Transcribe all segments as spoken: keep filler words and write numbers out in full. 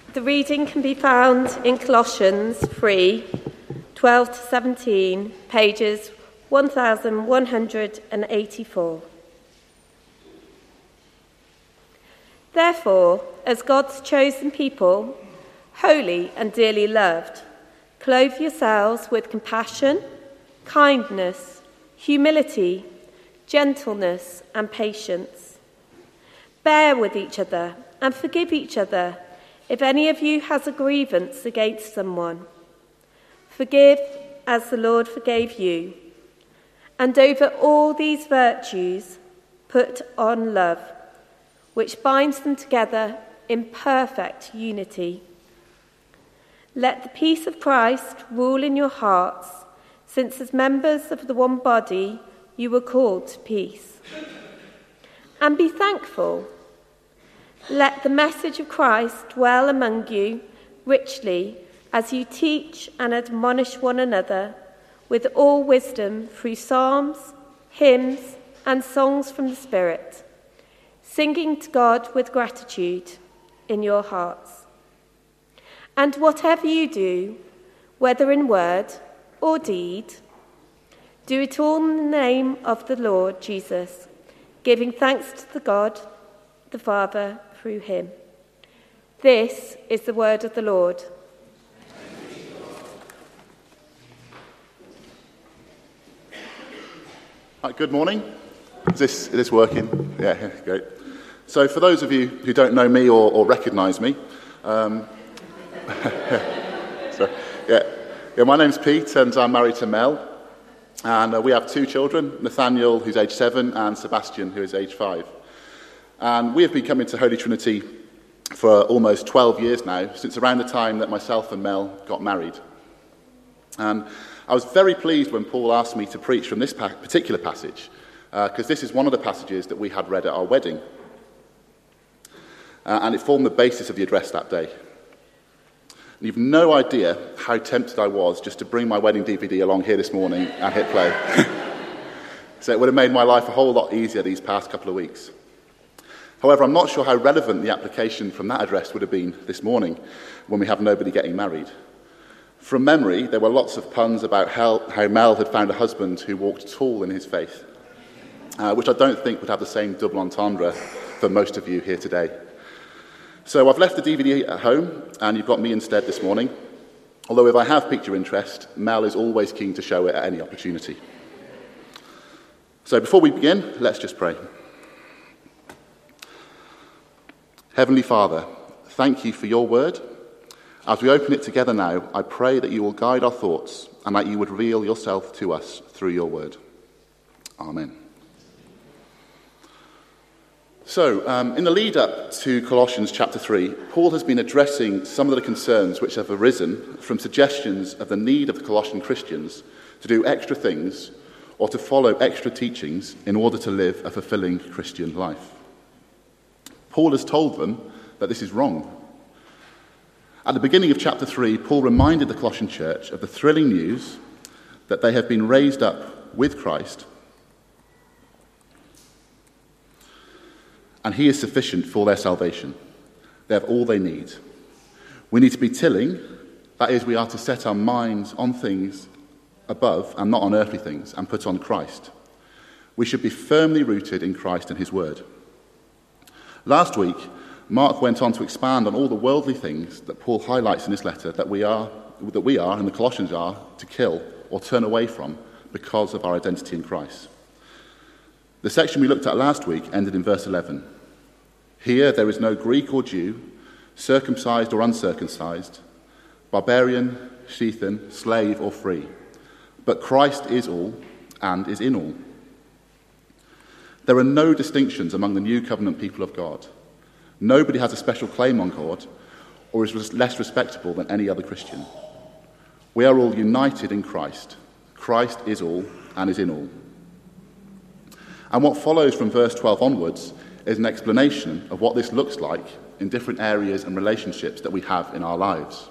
The reading can be found in Colossians three, twelve to seventeen, pages one thousand one hundred eighty-four. Therefore, as God's chosen people, holy and dearly loved, clothe yourselves with compassion, kindness, humility, gentleness, and patience. Bear with each other and forgive each other if any of you has a grievance against someone. Forgive as the Lord forgave you. And over all these virtues, put on love, which binds them together in perfect unity. Let the peace of Christ rule in your hearts, since as members of the one body you were called to peace. And be thankful. Let the message of Christ dwell among you richly as you teach and admonish one another with all wisdom through psalms, hymns, and songs from the Spirit, singing to God with gratitude in your hearts. And whatever you do, whether in word or deed, do it all in the name of the Lord Jesus, giving thanks to the God, the Father, through him. This is the word of the Lord. Right, good morning. Is this, is this working? Yeah, great. So for those of you who don't know me or, or recognise me, um, so, yeah, yeah, my name's Pete and I'm married to Mel. And uh, we have two children, Nathaniel, who's age seven, and Sebastian, who is age five. And we have been coming to Holy Trinity for almost twelve years now, since around the time that myself and Mel got married. And I was very pleased when Paul asked me to preach from this pa- particular passage, because uh, this is one of the passages that we had read at our wedding. Uh, and it formed the basis of the address that day. And you've no idea how tempted I was just to bring my wedding D V D along here this morning and hit play. So it would have made my life a whole lot easier these past couple of weeks. However, I'm not sure how relevant the application from that address would have been this morning when we have nobody getting married. From memory, there were lots of puns about how, how Mel had found a husband who walked tall in his faith, uh, which I don't think would have the same double entendre for most of you here today. So I've left the D V D at home, and you've got me instead this morning. Although if I have piqued your interest, Mel is always keen to show it at any opportunity. So before we begin, let's just pray. Heavenly Father, thank you for your word. As we open it together now, I pray that you will guide our thoughts and that you would reveal yourself to us through your word. Amen. So, um, in the lead-up to Colossians chapter three, Paul has been addressing some of the concerns which have arisen from suggestions of the need of the Colossian Christians to do extra things or to follow extra teachings in order to live a fulfilling Christian life. Paul has told them that this is wrong. At the beginning of chapter three, Paul reminded the Colossian church of the thrilling news that they have been raised up with Christ, and he is sufficient for their salvation. They have all they need. We need to be tilling, that is, we are to set our minds on things above and not on earthly things, and put on Christ. We should be firmly rooted in Christ and his word. Last week, Mark went on to expand on all the worldly things that Paul highlights in his letter that we are, that we are, and the Colossians are, to kill or turn away from because of our identity in Christ. The section we looked at last week ended in verse eleven. Here there is no Greek or Jew, circumcised or uncircumcised, barbarian, Scythian, slave or free, but Christ is all and is in all. There are no distinctions among the new covenant people of God. Nobody has a special claim on God or is less respectable than any other Christian. We are all united in Christ. Christ is all and is in all. And what follows from verse twelve onwards is an explanation of what this looks like in different areas and relationships that we have in our lives.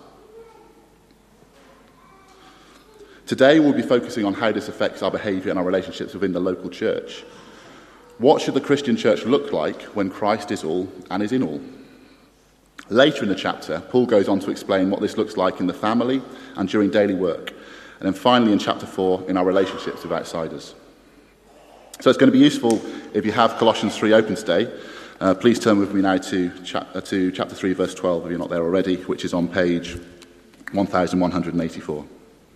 Today we'll be focusing on how this affects our behaviour and our relationships within the local church. What should the Christian church look like when Christ is all and is in all? Later in the chapter, Paul goes on to explain what this looks like in the family and during daily work. And then finally in chapter four, in our relationships with outsiders. So it's going to be useful if you have Colossians three open today. Uh, please turn with me now to, cha- uh, to chapter three, verse twelve, if you're not there already, which is on page one thousand one hundred eighty-four.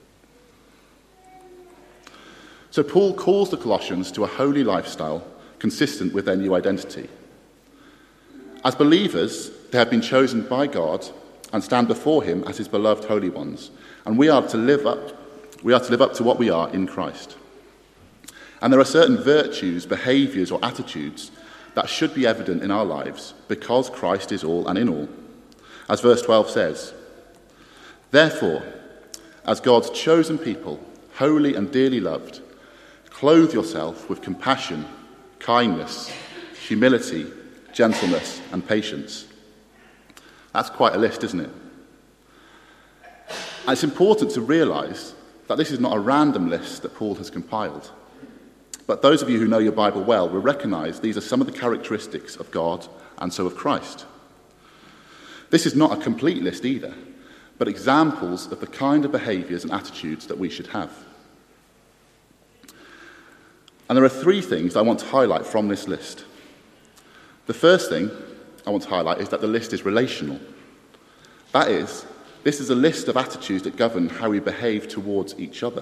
So Paul calls the Colossians to a holy lifestyle consistent with their new identity. As believers, they have been chosen by God and stand before him as his beloved holy ones, and we are to live up, we are to live up to what we are in Christ. And there are certain virtues, behaviours or attitudes that should be evident in our lives because Christ is all and in all. As verse twelve says, "Therefore, as God's chosen people, holy and dearly loved, clothe yourself with compassion, kindness, humility, gentleness and patience." That's quite a list, isn't it? And it's important to realise that this is not a random list that Paul has compiled. But those of you who know your Bible well will recognise these are some of the characteristics of God and so of Christ. This is not a complete list either, but examples of the kind of behaviours and attitudes that we should have. And there are three things I want to highlight from this list. The first thing I want to highlight is that the list is relational. That is, this is a list of attitudes that govern how we behave towards each other.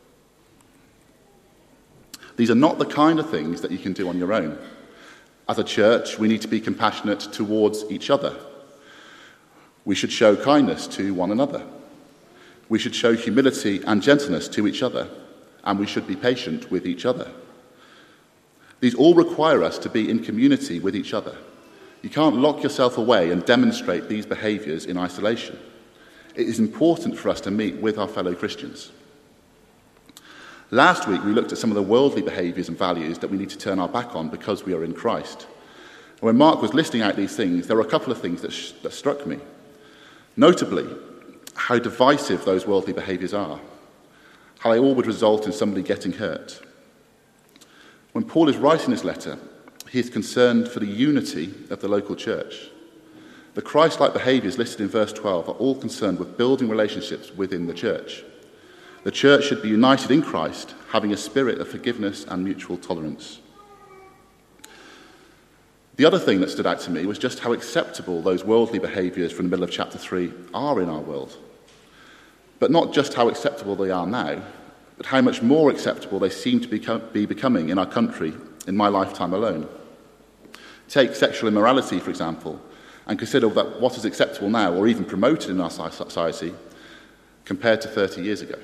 These are not the kind of things that you can do on your own. As a church, we need to be compassionate towards each other. We should show kindness to one another. We should show humility and gentleness to each other, and we should be patient with each other. These all require us to be in community with each other. You can't lock yourself away and demonstrate these behaviours in isolation. It is important for us to meet with our fellow Christians. Last week, we looked at some of the worldly behaviours and values that we need to turn our back on because we are in Christ. And when Mark was listing out these things, there were a couple of things that, sh- that struck me. Notably, how divisive those worldly behaviours are, how they all would result in somebody getting hurt. When Paul is writing this letter, he is concerned for the unity of the local church. The Christ-like behaviours listed in verse twelve are all concerned with building relationships within the church. The church should be united in Christ, having a spirit of forgiveness and mutual tolerance. The other thing that stood out to me was just how acceptable those worldly behaviours from the middle of chapter three are in our world. But not just how acceptable they are now, but how much more acceptable they seem to become, be becoming in our country in my lifetime alone. Take sexual immorality, for example, and consider that what is acceptable now or even promoted in our society compared to thirty years ago.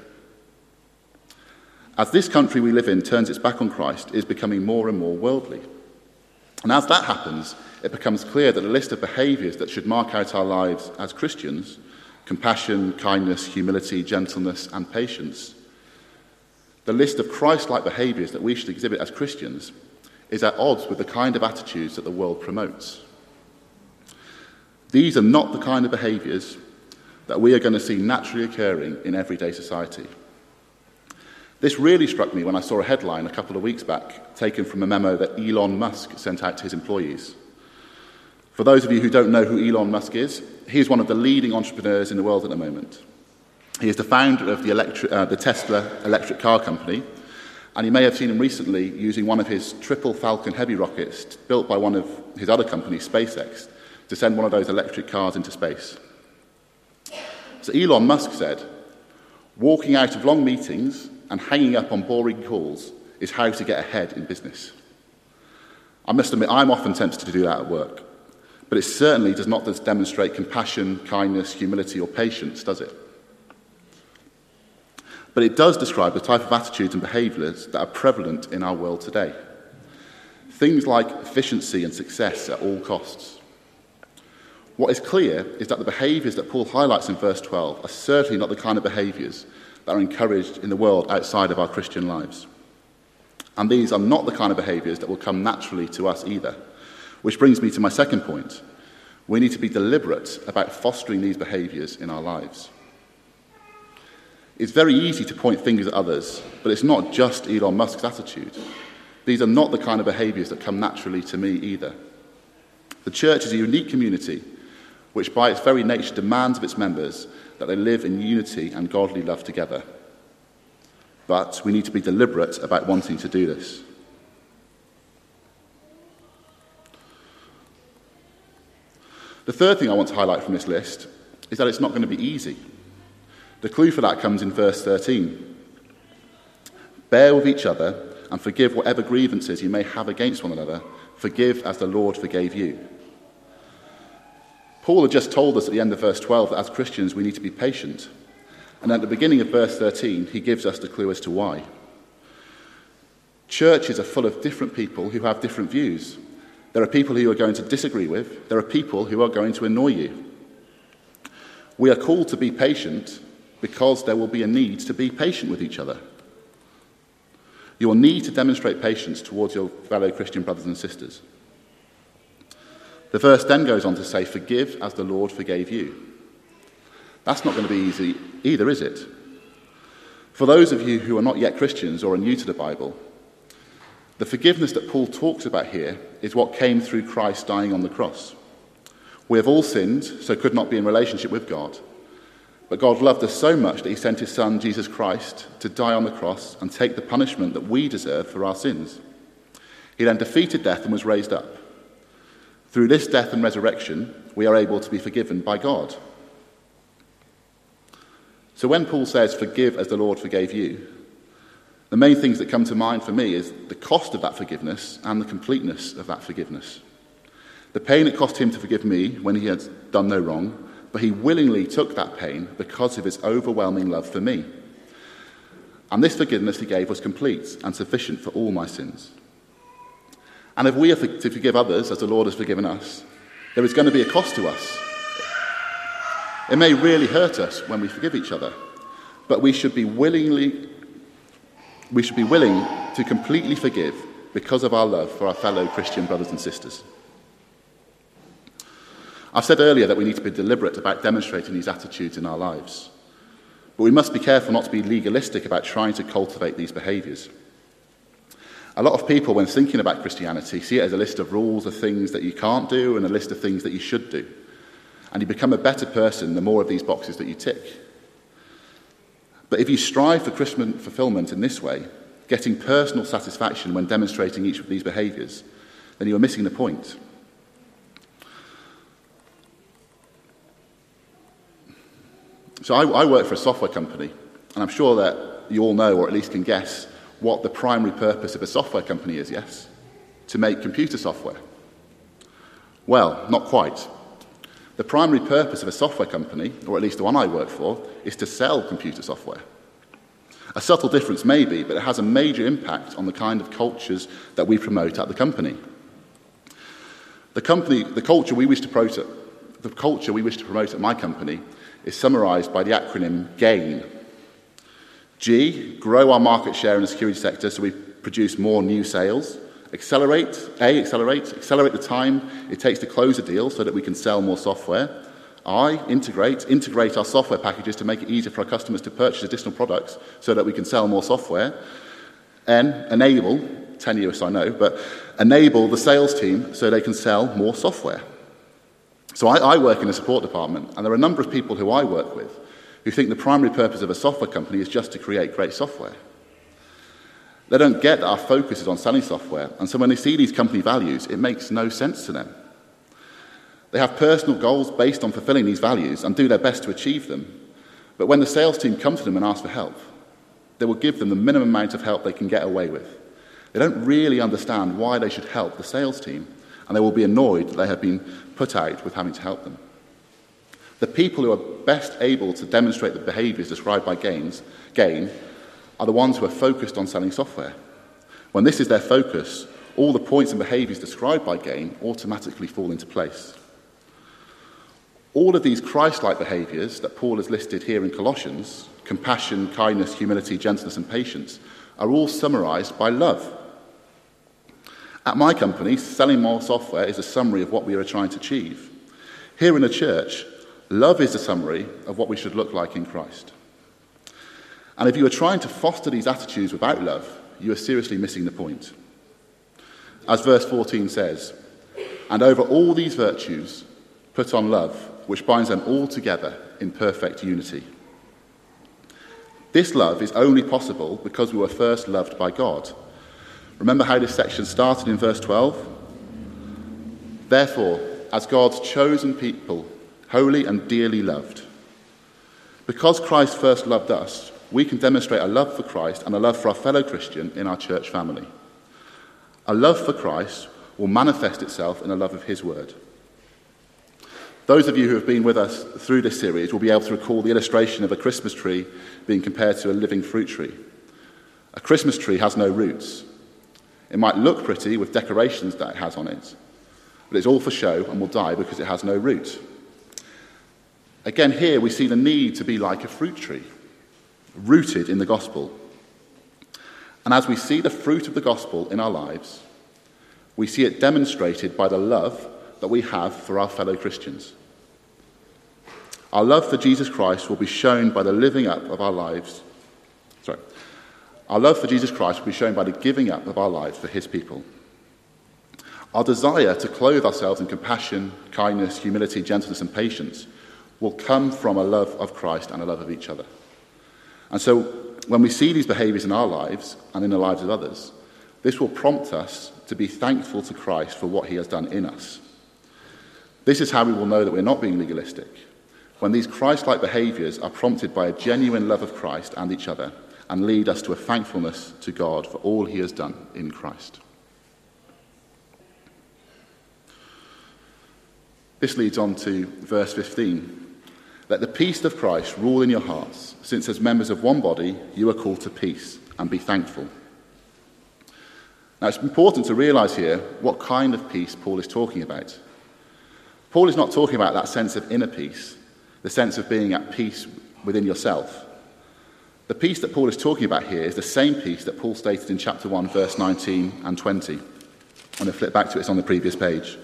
As this country we live in turns its back on Christ, it is becoming more and more worldly. And as that happens, it becomes clear that the list of behaviours that should mark out our lives as Christians, compassion, kindness, humility, gentleness and patience, the list of Christ-like behaviours that we should exhibit as Christians is at odds with the kind of attitudes that the world promotes. These are not the kind of behaviours that we are going to see naturally occurring in everyday society. This really struck me when I saw a headline a couple of weeks back taken from a memo that Elon Musk sent out to his employees. For those of you who don't know who Elon Musk is, he is one of the leading entrepreneurs in the world at the moment. He is the founder of the, electric, uh, the Tesla electric car company, and you may have seen him recently using one of his triple Falcon heavy rockets built by one of his other companies, SpaceX, to send one of those electric cars into space. So Elon Musk said, "Walking out of long meetings and hanging up on boring calls is how to get ahead in business." I must admit, I'm often tempted to do that at work, but it certainly does not demonstrate compassion, kindness, humility, or patience, does it? But it does describe the type of attitudes and behaviours that are prevalent in our world today. Things like efficiency and success at all costs. What is clear is that the behaviours that Paul highlights in verse twelve are certainly not the kind of behaviours that are encouraged in the world outside of our Christian lives. And these are not the kind of behaviours that will come naturally to us either. Which brings me to my second point. We need to be deliberate about fostering these behaviours in our lives. It's very easy to point fingers at others, but it's not just Elon Musk's attitude. These are not the kind of behaviours that come naturally to me either. The church is a unique community which by its very nature demands of its members that they live in unity and godly love together. But we need to be deliberate about wanting to do this. The third thing I want to highlight from this list is that it's not going to be easy. The clue for that comes in verse thirteen. Bear with each other and forgive whatever grievances you may have against one another. Forgive as the Lord forgave you. Paul had just told us at the end of verse twelve that as Christians we need to be patient. And at the beginning of verse thirteen, he gives us the clue as to why. Churches are full of different people who have different views. There are people who you are going to disagree with. There are people who are going to annoy you. We are called to be patient because there will be a need to be patient with each other. You will need to demonstrate patience towards your fellow Christian brothers and sisters. The verse then goes on to say, forgive as the Lord forgave you. That's not going to be easy either, is it? For those of you who are not yet Christians or are new to the Bible, the forgiveness that Paul talks about here is what came through Christ dying on the cross. We have all sinned, so could not be in relationship with God. But God loved us so much that he sent his son, Jesus Christ, to die on the cross and take the punishment that we deserve for our sins. He then defeated death and was raised up. Through this death and resurrection, we are able to be forgiven by God. So when Paul says, forgive as the Lord forgave you, the main things that come to mind for me is the cost of that forgiveness and the completeness of that forgiveness. The pain it cost him to forgive me when he had done no wrong, but he willingly took that pain because of his overwhelming love for me. And this forgiveness he gave was complete and sufficient for all my sins. And if we are to forgive others as the Lord has forgiven us, there is going to be a cost to us. It may really hurt us when we forgive each other, but we should be willingly, we should be willing to completely forgive because of our love for our fellow Christian brothers and sisters. I've said earlier that we need to be deliberate about demonstrating these attitudes in our lives, but we must be careful not to be legalistic about trying to cultivate these behaviours. A lot of people, when thinking about Christianity, see it as a list of rules of things that you can't do and a list of things that you should do. And you become a better person the more of these boxes that you tick. But if you strive for Christian fulfillment in this way, getting personal satisfaction when demonstrating each of these behaviours, then you are missing the point. So I, I work for a software company, and I'm sure that you all know, or at least can guess, what the primary purpose of a software company is, yes? To make computer software. Well, not quite. The primary purpose of a software company, or at least the one I work for, is to sell computer software. A subtle difference maybe, but it has a major impact on the kind of cultures that we promote at the company. The company, the culture we wish to promote, the culture we wish to promote at my company is summarised by the acronym GAIN. G, grow our market share in the security sector so we produce more new sales. Accelerate, A, accelerate, accelerate the time it takes to close a deal so that we can sell more software. I, integrate, integrate our software packages to make it easier for our customers to purchase additional products so that we can sell more software. N, enable, tenuous I know, but enable the sales team so they can sell more software. So I, I work in a support department, and there are a number of people who I work with who think the primary purpose of a software company is just to create great software. They don't get that our focus is on selling software, and so when they see these company values, it makes no sense to them. They have personal goals based on fulfilling these values and do their best to achieve them, but when the sales team come to them and ask for help, they will give them the minimum amount of help they can get away with. They don't really understand why they should help the sales team, and they will be annoyed that they have been put out with having to help them. The people who are best able to demonstrate the behaviours described by Gaines, GAIN are the ones who are focused on selling software. When this is their focus, all the points and behaviours described by GAIN automatically fall into place. All of these Christ-like behaviours that Paul has listed here in Colossians, compassion, kindness, humility, gentleness and patience, are all summarised by love. At my company, selling more software is a summary of what we are trying to achieve. Here in the church, love is a summary of what we should look like in Christ. And if you are trying to foster these attitudes without love, you are seriously missing the point. As verse fourteen says, and over all these virtues, put on love, which binds them all together in perfect unity. This love is only possible because we were first loved by God. Remember how this section started in verse twelve? Therefore, as God's chosen people, holy and dearly loved. Because Christ first loved us, we can demonstrate a love for Christ and a love for our fellow Christian in our church family. A love for Christ will manifest itself in a love of his word. Those of you who have been with us through this series will be able to recall the illustration of a Christmas tree being compared to a living fruit tree. A Christmas tree has no roots. It might look pretty with decorations that it has on it, but it's all for show and will die because it has no root. Again, here we see the need to be like a fruit tree, rooted in the gospel. And as we see the fruit of the gospel in our lives, we see it demonstrated by the love that we have for our fellow Christians. Our love for Jesus Christ will be shown by the living up of our lives. Sorry. Our love for Jesus Christ will be shown by the giving up of our lives for his people. Our desire to clothe ourselves in compassion, kindness, humility, gentleness, and patience will come from a love of Christ and a love of each other. And so when we see these behaviours in our lives and in the lives of others, this will prompt us to be thankful to Christ for what he has done in us. This is how we will know that we're not being legalistic, when these Christ-like behaviours are prompted by a genuine love of Christ and each other and lead us to a thankfulness to God for all he has done in Christ. This leads on to verse fifteen. Let the peace of Christ rule in your hearts, since as members of one body you are called to peace, and be thankful. Now it's important to realise here what kind of peace Paul is talking about. Paul is not talking about that sense of inner peace, the sense of being at peace within yourself. The peace that Paul is talking about here is the same peace that Paul stated in chapter one, verse nineteen and twenty. I'm going to flip back to it, it's on the previous page.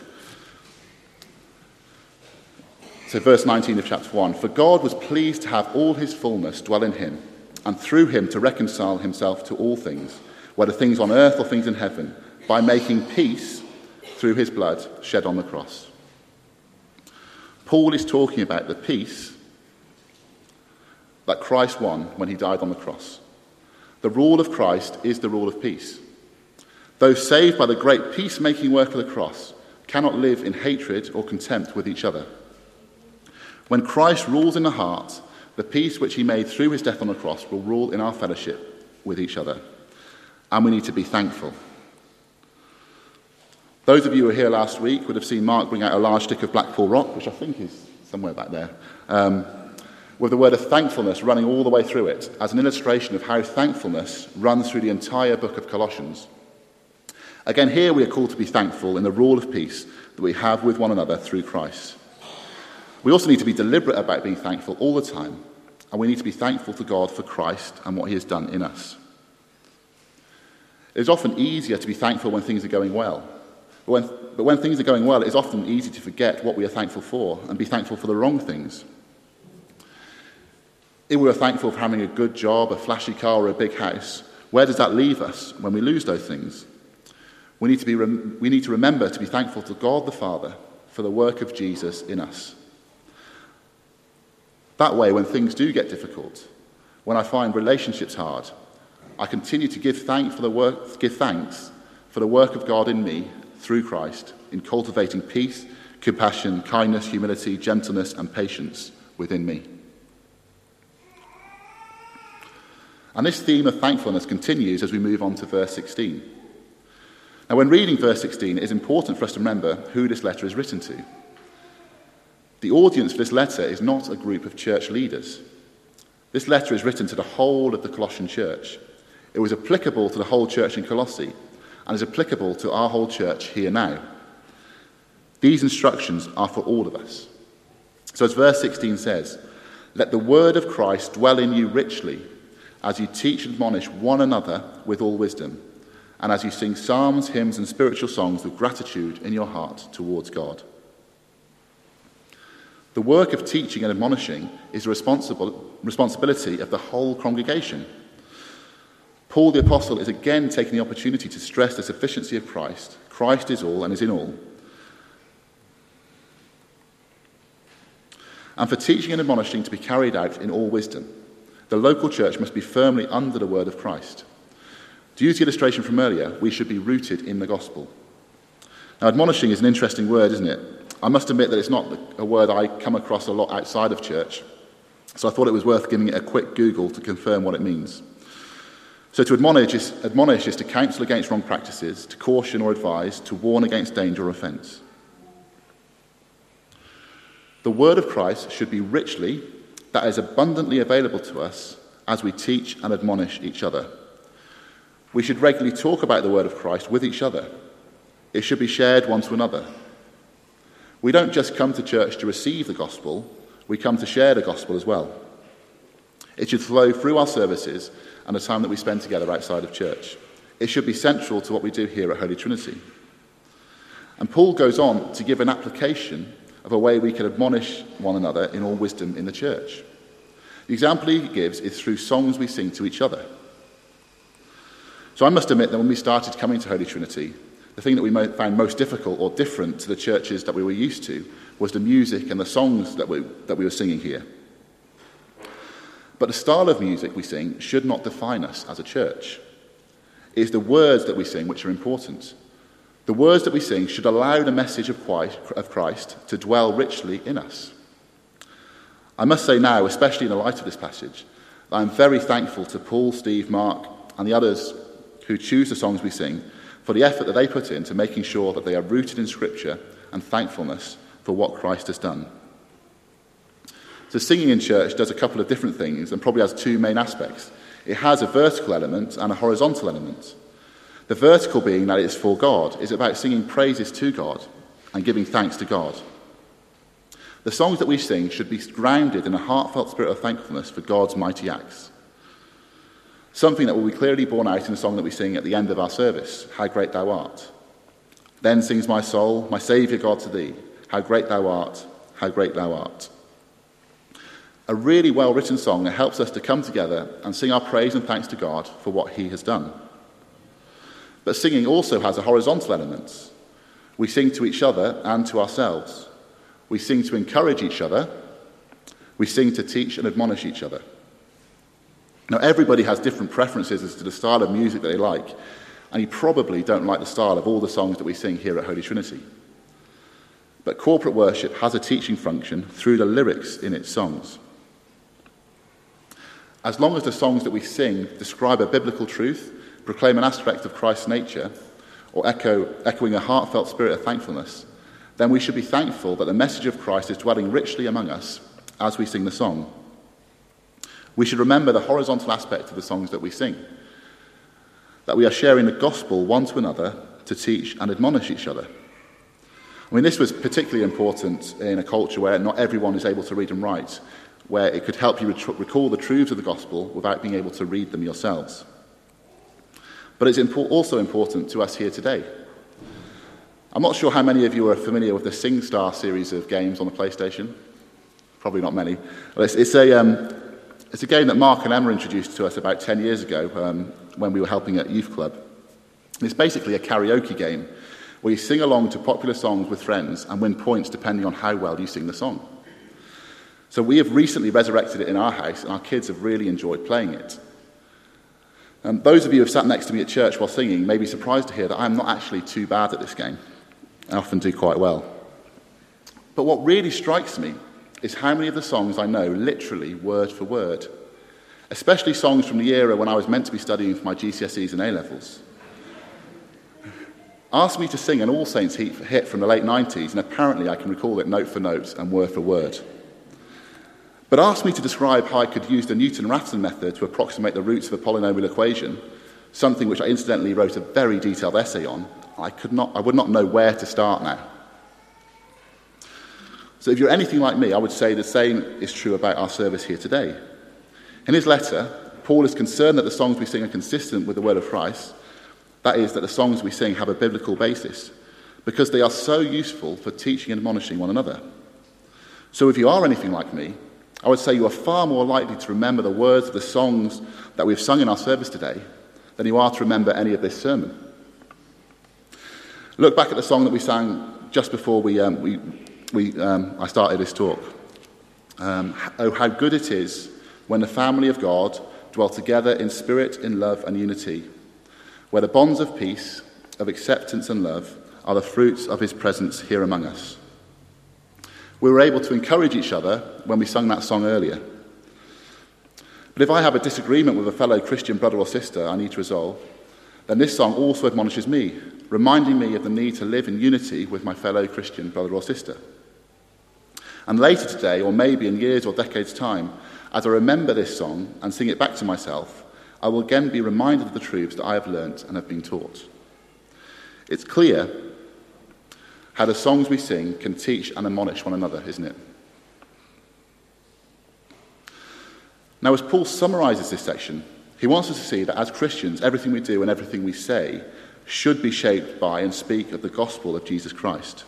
So verse nineteen of chapter one, for God was pleased to have all his fullness dwell in him, and through him to reconcile himself to all things, whether things on earth or things in heaven, by making peace through his blood shed on the cross. Paul is talking about the peace that Christ won when he died on the cross. The rule of Christ is the rule of peace. Those saved by the great peacemaking work of the cross cannot live in hatred or contempt with each other. When Christ rules in the heart, the peace which he made through his death on the cross will rule in our fellowship with each other. And we need to be thankful. Those of you who were here last week would have seen Mark bring out a large stick of Blackpool rock, which I think is somewhere back there, um, with the word of thankfulness running all the way through it, as an illustration of how thankfulness runs through the entire book of Colossians. Again, here we are called to be thankful in the rule of peace that we have with one another through Christ. We also need to be deliberate about being thankful all the time, and we need to be thankful to God for Christ and what he has done in us. It is often easier to be thankful when things are going well. But when, but when things are going well, it is often easy to forget what we are thankful for and be thankful for the wrong things. If we are thankful for having a good job, a flashy car, or a big house, where does that leave us when we lose those things? We need to be, we need to remember to be thankful to God the Father for the work of Jesus in us. That way, when things do get difficult, when I find relationships hard, I continue to give thanks for the work, give thanks for the work of God in me through Christ in cultivating peace, compassion, kindness, humility, gentleness, and patience within me. And this theme of thankfulness continues as we move on to verse sixteen. Now, when reading verse sixteen, it is important for us to remember who this letter is written to. The audience for this letter is not a group of church leaders. This letter is written to the whole of the Colossian church. It was applicable to the whole church in Colossae and is applicable to our whole church here now. These instructions are for all of us. So as verse sixteen says, let the word of Christ dwell in you richly as you teach and admonish one another with all wisdom, and as you sing psalms, hymns, and spiritual songs with gratitude in your heart towards God. The work of teaching and admonishing is the responsible, responsibility of the whole congregation. Paul the Apostle is again taking the opportunity to stress the sufficiency of Christ. Christ is all and is in all. And for teaching and admonishing to be carried out in all wisdom, the local church must be firmly under the word of Christ. To use the illustration from earlier, we should be rooted in the gospel. Now, admonishing is an interesting word, isn't it? I must admit that it's not a word I come across a lot outside of church, so I thought it was worth giving it a quick Google to confirm what it means. So to admonish is, admonish is to counsel against wrong practices, to caution or advise, to warn against danger or offence. The word of Christ should be richly, that is abundantly available to us as we teach and admonish each other. We should regularly talk about the word of Christ with each other. It should be shared one to another. We don't just come to church to receive the gospel, we come to share the gospel as well. It should flow through our services and the time that we spend together outside of church. It should be central to what we do here at Holy Trinity. And Paul goes on to give an application of a way we can admonish one another in all wisdom in the church. The example he gives is through songs we sing to each other. So I must admit that when we started coming to Holy Trinity, the thing that we found most difficult or different to the churches that we were used to was the music and the songs that we, that we were singing here. But the style of music we sing should not define us as a church. It is the words that we sing which are important. The words that we sing should allow the message of Christ to dwell richly in us. I must say now, especially in the light of this passage, that I'm very thankful to Paul, Steve, Mark, and the others who choose the songs we sing for the effort that they put into making sure that they are rooted in Scripture and thankfulness for what Christ has done. So singing in church does a couple of different things and probably has two main aspects. It has a vertical element and a horizontal element. The vertical being that it's for God is about singing praises to God and giving thanks to God. The songs that we sing should be grounded in a heartfelt spirit of thankfulness for God's mighty acts. Something that will be clearly borne out in the song that we sing at the end of our service, How Great Thou Art. Then sings my soul, my Saviour God to thee, how great thou art, how great thou art. A really well-written song that helps us to come together and sing our praise and thanks to God for what he has done. But singing also has a horizontal element. We sing to each other and to ourselves. We sing to encourage each other. We sing to teach and admonish each other. Now, everybody has different preferences as to the style of music that they like, and you probably don't like the style of all the songs that we sing here at Holy Trinity. But corporate worship has a teaching function through the lyrics in its songs. As long as the songs that we sing describe a biblical truth, proclaim an aspect of Christ's nature, or echo, echoing a heartfelt spirit of thankfulness, then we should be thankful that the message of Christ is dwelling richly among us as we sing the song. We should remember the horizontal aspect of the songs that we sing, that we are sharing the gospel one to another to teach and admonish each other. I mean, this was particularly important in a culture where not everyone is able to read and write, where it could help you recall the truths of the gospel without being able to read them yourselves. But it's impo- also important to us here today. I'm not sure how many of you are familiar with the SingStar series of games on the PlayStation. Probably not many. It's, it's, a, um, it's a game that Mark and Emma introduced to us about ten years ago um, when we were helping at Youth Club. It's basically a karaoke game where you sing along to popular songs with friends and win points depending on how well you sing the song. So we have recently resurrected it in our house, and our kids have really enjoyed playing it. Um, those of you who have sat next to me at church while singing may be surprised to hear that I'm not actually too bad at this game. I often do quite well. But what really strikes me is how many of the songs I know literally word for word, especially songs from the era when I was meant to be studying for my G C S Es and A-levels. Ask me to sing an All Saints hit from the late nineties, and apparently I can recall it note for note and word for word. But ask me to describe how I could use the Newton-Raphson method to approximate the roots of a polynomial equation, something which I incidentally wrote a very detailed essay on, I could not, I would not know where to start now. So if you're anything like me, I would say the same is true about our service here today. In his letter, Paul is concerned that the songs we sing are consistent with the word of Christ. That is, that the songs we sing have a biblical basis, because they are so useful for teaching and admonishing one another. So if you are anything like me, I would say you are far more likely to remember the words of the songs that we've sung in our service today than you are to remember any of this sermon. Look back at the song that we sang just before we, um, we, we, um, I started this talk. Um, oh, how good it is when the family of God dwell together in spirit, in love and unity, where the bonds of peace, of acceptance and love are the fruits of his presence here among us. We were able to encourage each other when we sung that song earlier. But if I have a disagreement with a fellow Christian brother or sister I need to resolve, then this song also admonishes me, reminding me of the need to live in unity with my fellow Christian brother or sister. And later today, or maybe in years or decades' time, as I remember this song and sing it back to myself, I will again be reminded of the truths that I have learnt and have been taught. It's clear how the songs we sing can teach and admonish one another, isn't it? Now, as Paul summarises this section, he wants us to see that as Christians, everything we do and everything we say should be shaped by and speak of the gospel of Jesus Christ.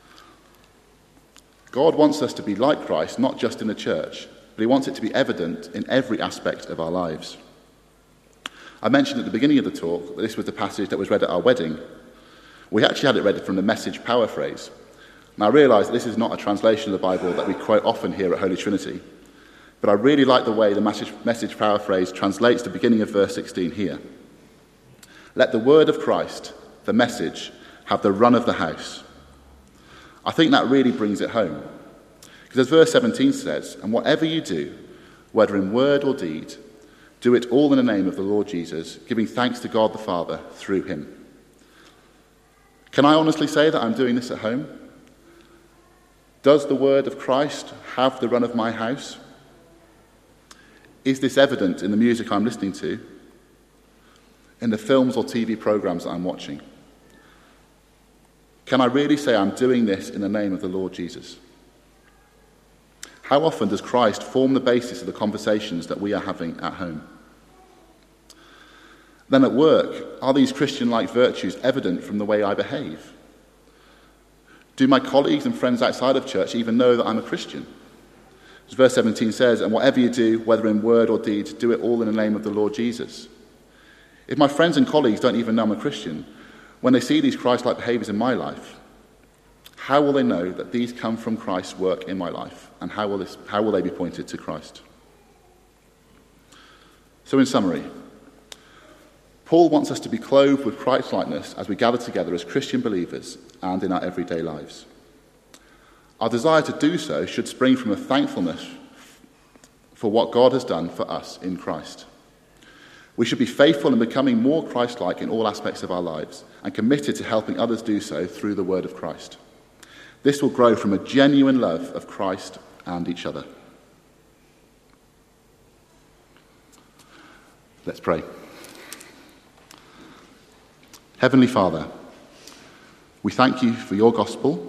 God wants us to be like Christ, not just in the church, but he wants it to be evident in every aspect of our lives. I mentioned at the beginning of the talk that this was the passage that was read at our wedding. We actually had it read from the Message paraphrase. Now, I realise that this is not a translation of the Bible that we quote often here at Holy Trinity, but I really like the way the message, message paraphrase translates the beginning of verse sixteen here. Let the word of Christ, the message, have the run of the house. I think that really brings it home. Because as verse seventeen says, and whatever you do, whether in word or deed, do it all in the name of the Lord Jesus, giving thanks to God the Father through him. Can I honestly say that I'm doing this at home? Does the word of Christ have the run of my house? Is this evident in the music I'm listening to? In the films or T V programs that I'm watching? Can I really say I'm doing this in the name of the Lord Jesus? How often does Christ form the basis of the conversations that we are having at home? Then at work, are these Christian-like virtues evident from the way I behave? Do my colleagues and friends outside of church even know that I'm a Christian? As verse seventeen says, and whatever you do, whether in word or deed, do it all in the name of the Lord Jesus. If my friends and colleagues don't even know I'm a Christian, when they see these Christ-like behaviours in my life, how will they know that these come from Christ's work in my life? And how will, this, how will they be pointed to Christ? So in summary, Paul wants us to be clothed with Christ-likeness as we gather together as Christian believers and in our everyday lives. Our desire to do so should spring from a thankfulness for what God has done for us in Christ. We should be faithful in becoming more Christ-like in all aspects of our lives and committed to helping others do so through the word of Christ. This will grow from a genuine love of Christ and each other. Let's pray. Heavenly Father, we thank you for your gospel.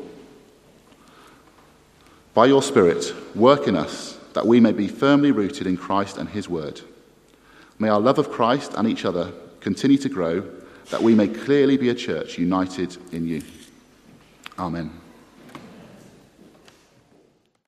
By your Spirit, work in us that we may be firmly rooted in Christ and his word. May our love of Christ and each other continue to grow, that we may clearly be a church united in you. Amen.